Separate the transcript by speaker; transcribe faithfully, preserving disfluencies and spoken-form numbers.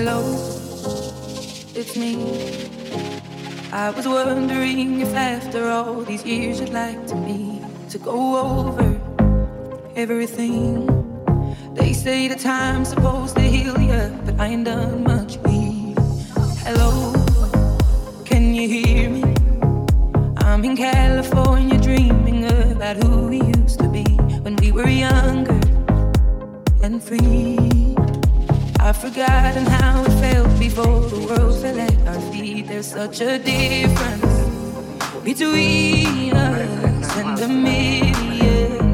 Speaker 1: Hello, it's me. I was wondering if after all these years you'd like to me to go over everything. They say the time's supposed to heal ya, but I ain't done much healing. Hello, can you hear me? I'm in California dreaming about who we used to be when we were younger and free. I've forgotten how it felt before the world fell at our feet. There's such a difference between us and a million.